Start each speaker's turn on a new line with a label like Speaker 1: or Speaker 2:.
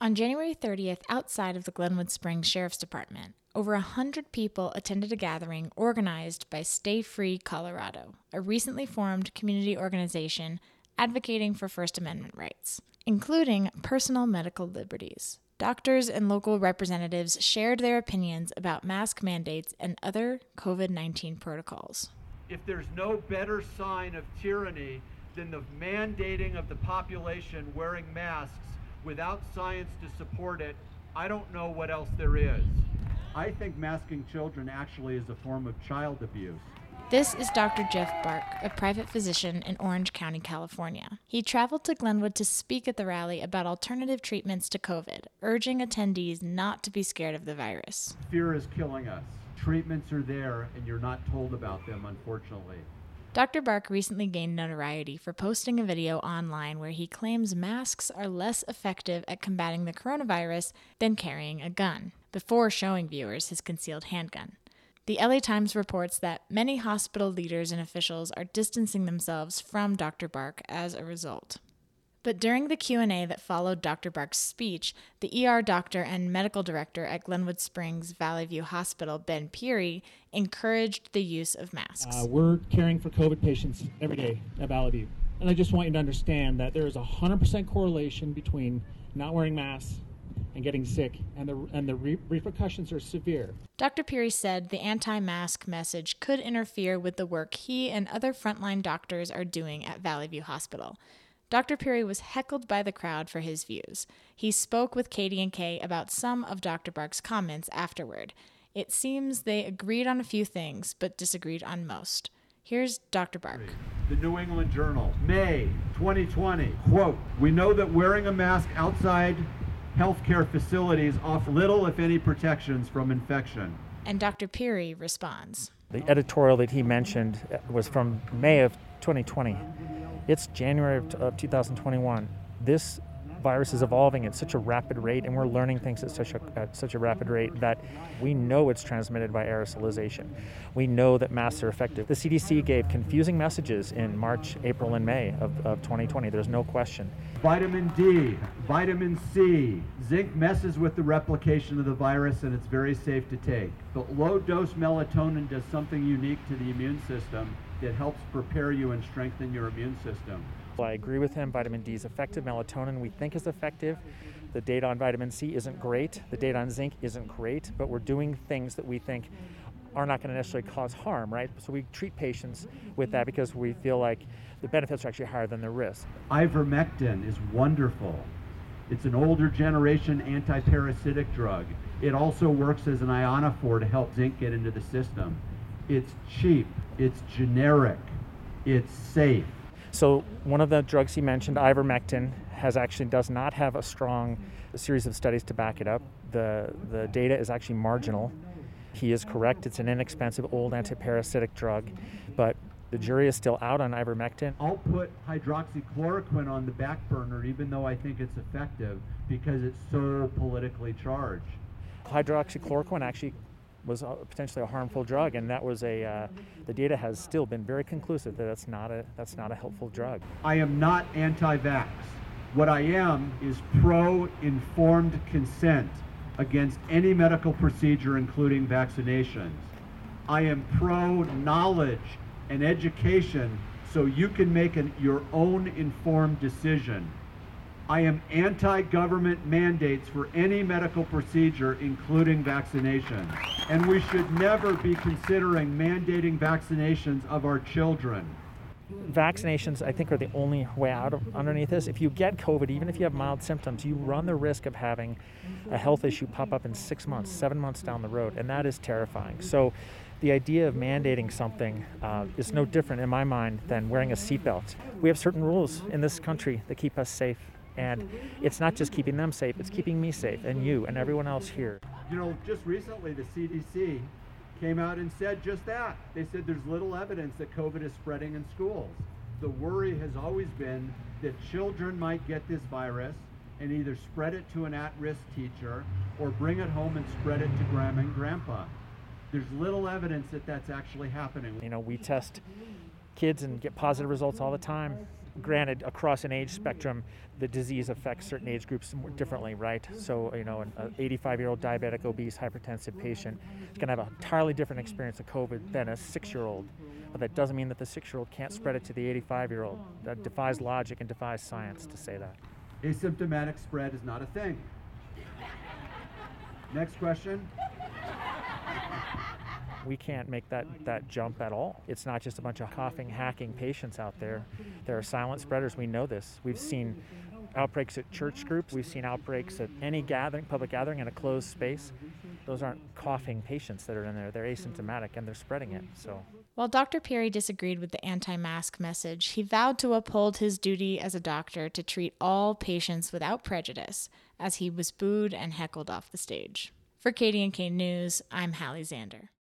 Speaker 1: On January 30th, outside of the Glenwood Springs Sheriff's Department, over 100 people attended a gathering organized by Stay Free Colorado, a recently formed community organization advocating for First Amendment rights, including personal medical liberties. Doctors and local representatives shared their opinions about mask mandates and other COVID-19 protocols.
Speaker 2: If there's no better sign of tyranny than the mandating of the population wearing masks without science to support it, I don't know what else there is. I think masking children actually is a form of child abuse.
Speaker 1: This is Dr. Jeff Bark, a private physician in Orange County, California. He traveled to Glenwood to speak at the rally about alternative treatments to COVID, urging attendees not to be scared of the virus.
Speaker 2: Fear is killing us. Treatments are there, and you're not told about them, unfortunately.
Speaker 1: Dr. Bark recently gained notoriety for posting a video online where he claims masks are less effective at combating the coronavirus than carrying a gun, before showing viewers his concealed handgun. The LA Times reports that many hospital leaders and officials are distancing themselves from Dr. Bark as a result. But during the Q&A that followed Dr. Bark's speech, the ER doctor and medical director at Glenwood Springs Valley View Hospital, Ben Peary, encouraged the use of masks.
Speaker 3: We're caring for COVID patients every day at Valley View. And I just want you to understand that there is a 100% correlation between not wearing masks and getting sick, and the repercussions are severe.
Speaker 1: Dr. Peary said the anti-mask message could interfere with the work he and other frontline doctors are doing at Valley View Hospital. Dr. Peary was heckled by the crowd for his views. He spoke with KDNK about some of Dr. Bark's comments afterward. It seems they agreed on a few things, but disagreed on most. Here's Dr. Bark.
Speaker 2: The New England Journal, May 2020, quote, "We know that wearing a mask outside healthcare facilities offer little, if any, protections from infection."
Speaker 1: And Dr. Peary responds.
Speaker 4: The editorial that he mentioned was from May of 2020. It's January of 2021. This virus is evolving at such a rapid rate, and we're learning things at such a rapid rate that we know it's transmitted by aerosolization. We know that masks are effective. The CDC gave confusing messages in March, April, and May of 2020. There's no question.
Speaker 2: Vitamin D, vitamin C, zinc messes with the replication of the virus, and it's very safe to take. But low-dose melatonin does something unique to the immune system that helps prepare you and strengthen your immune system.
Speaker 4: Well, I agree with him. Vitamin D is effective. Melatonin we think is effective. The data on vitamin C isn't great. The data on zinc isn't great, but we're doing things that we think are not going to necessarily cause harm, right? So we treat patients with that because we feel like the benefits are actually higher than the risks.
Speaker 2: Ivermectin is wonderful. It's an older generation anti-parasitic drug. It also works as an ionophore to help zinc get into the system. It's cheap, it's generic, it's safe.
Speaker 4: So one of the drugs he mentioned, ivermectin, does not have a strong series of studies to back it up. The data is actually marginal. He is correct. It's an inexpensive old antiparasitic drug, but the jury is still out on ivermectin.
Speaker 2: I'll put hydroxychloroquine on the back burner, even though I think it's effective, because it's so politically charged.
Speaker 4: Hydroxychloroquine actually was potentially a harmful drug, and that was the data has still been very conclusive that that's not a helpful drug.
Speaker 2: I am not anti-vax. What I am is pro-informed consent against any medical procedure, including vaccinations. I am pro-knowledge and education so you can make your own informed decision. I am anti-government mandates for any medical procedure, including vaccinations. And we should never be considering mandating vaccinations of our children.
Speaker 4: Vaccinations, I think, are the only way out of underneath this. If you get COVID, even if you have mild symptoms, you run the risk of having a health issue pop up in 6 months, 7 months down the road, and that is terrifying. So the idea of mandating something is no different in my mind than wearing a seatbelt. We have certain rules in this country that keep us safe. And it's not just keeping them safe, it's keeping me safe, and you, and everyone else here.
Speaker 2: You know, just recently the CDC came out and said just that. They said there's little evidence that COVID is spreading in schools. The worry has always been that children might get this virus and either spread it to an at-risk teacher or bring it home and spread it to grandma and grandpa. There's little evidence that that's actually happening.
Speaker 4: You know, we test kids and get positive results all the time. Granted, across an age spectrum, the disease affects certain age groups more differently, right? So, an 85-year-old diabetic, obese, hypertensive patient is going to have an entirely different experience of COVID than a 6-year-old. But that doesn't mean that the 6-year-old can't spread it to the 85-year-old. That defies logic and defies science to say that.
Speaker 2: Asymptomatic spread is not a thing. Next question.
Speaker 4: We can't make that jump at all. It's not just a bunch of coughing, hacking patients out there. There are silent spreaders. We know this. We've seen outbreaks at church groups. We've seen outbreaks at any gathering, public gathering in a closed space. Those aren't coughing patients that are in there. They're asymptomatic and they're spreading it. So,
Speaker 1: while Dr. Perry disagreed with the anti-mask message, he vowed to uphold his duty as a doctor to treat all patients without prejudice, as he was booed and heckled off the stage. For KDNK News, I'm Hallie Zander.